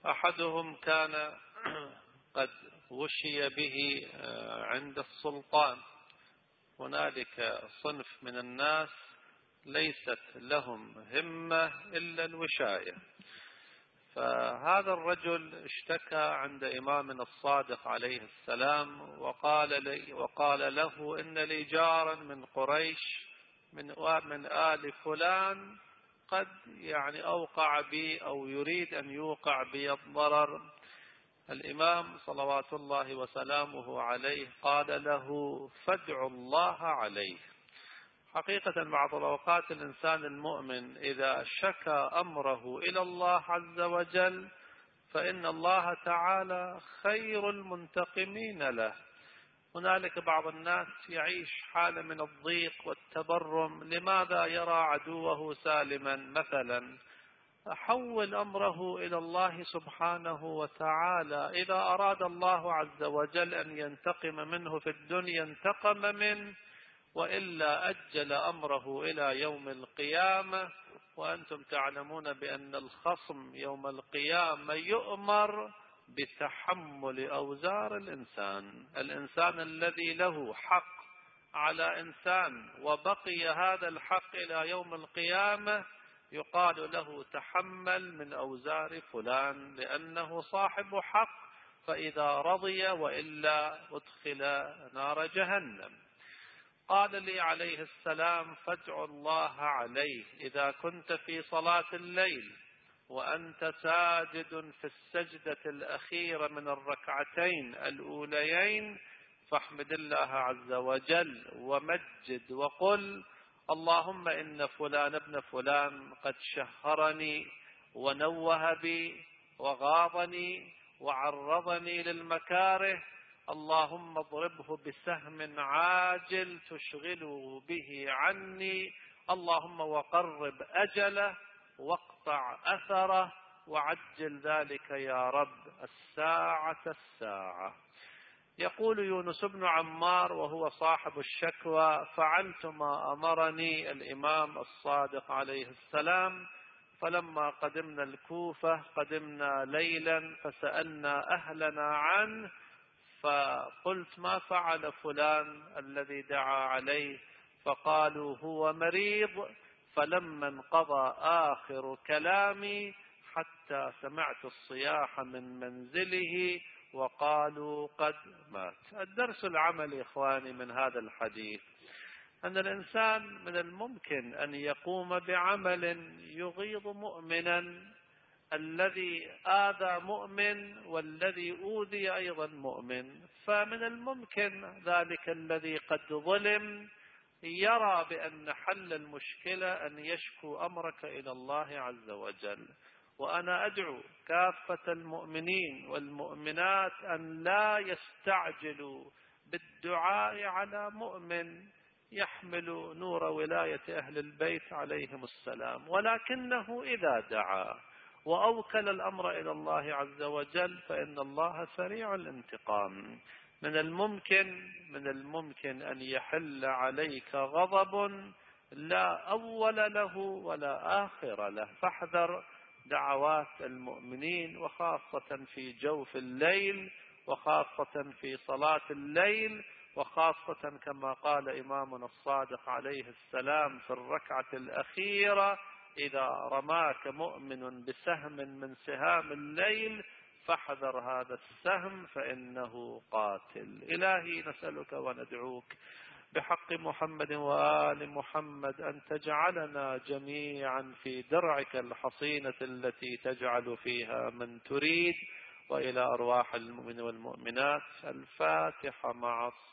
أحدهم كان قد وشي به عند السلطان. هنالك صنف من الناس ليست لهم همة إلا الوشاية، فهذا الرجل اشتكى عند إمامنا الصادق عليه السلام وقال له إن لي جارا من قريش من آل فلان قد أوقع بي أو يريد أن يوقع بي الضرر. الإمام صلوات الله وسلامه عليه قال له فادع الله عليه. حقيقة بعض الأوقات الإنسان المؤمن إذا شكى أمره إلى الله عز وجل فإن الله تعالى خير المنتقمين له. هنالك بعض الناس يعيش حالة من الضيق والتبرم، لماذا يرى عدوه سالما مثلا؟ حول أمره إلى الله سبحانه وتعالى. إذا أراد الله عز وجل أن ينتقم منه في الدنيا انتقم منه، وإلا أجل أمره إلى يوم القيامة. وأنتم تعلمون بأن الخصم يوم القيامة يؤمر بتحمل أوزار الإنسان الذي له حق على إنسان وبقي هذا الحق إلى يوم القيامة يقال له تحمل من أوزار فلان لأنه صاحب حق، فإذا رضي وإلا أدخل نار جهنم. قال لي عليه السلام فادع الله عليه إذا كنت في صلاة الليل وأنت ساجد في السجدة الأخيرة من الركعتين الأوليين، فاحمد الله عز وجل ومجد وقل اللهم إن فلان ابن فلان قد شهرني ونوه بي وغاضني وعرضني للمكاره، اللهم اضربه بسهم عاجل تشغله به عني، اللهم وقرب أجله واقطع أثره وعجل ذلك يا رب الساعة. يقول يونس بن عمار وهو صاحب الشكوى فعلت ما أمرني الإمام الصادق عليه السلام، فلما قدمنا الكوفة قدمنا ليلا فسألنا أهلنا عنه، فقلت ما فعل فلان الذي دعا عليه؟ فقالوا هو مريض. فلما انقضى آخر كلامي حتى سمعت الصياح من منزله وقالوا قد مات. الدرس العملي إخواني من هذا الحديث أن الإنسان من الممكن أن يقوم بعمل يغيظ مؤمنا، الذي آذى مؤمن والذي أوذي أيضا مؤمن، فمن الممكن ذلك الذي قد ظلم يرى بأن حل المشكلة أن يشكو أمرك إلى الله عز وجل. وأنا أدعو كافة المؤمنين والمؤمنات أن لا يستعجلوا بالدعاء على مؤمن يحمل نور ولاية أهل البيت عليهم السلام، ولكنه إذا دعا وأوكل الأمر إلى الله عز وجل فإن الله سريع الانتقام. من الممكن أن يحل عليك غضب لا أول له ولا آخر له، فاحذر دعوات المؤمنين وخاصة في جوف الليل وخاصة في صلاة الليل، وخاصة كما قال إمامنا الصادق عليه السلام في الركعة الأخيرة إذا رماك مؤمن بسهم من سهام الليل فاحذر هذا السهم فإنه قاتل. إلهي نسألك وندعوك بحق محمد وآل محمد أن تجعلنا جميعا في درعك الحصينة التي تجعل فيها من تريد. وإلى أرواح المؤمنين والمؤمنات الفاتحة مع